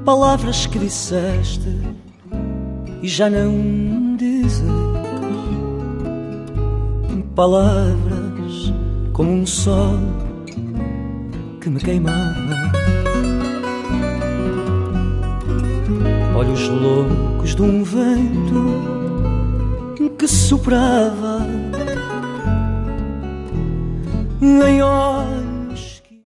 palavras que disseste e já não dizes, palavras como um sol que me queimava, olhos loucos de um vento que soprava em olhos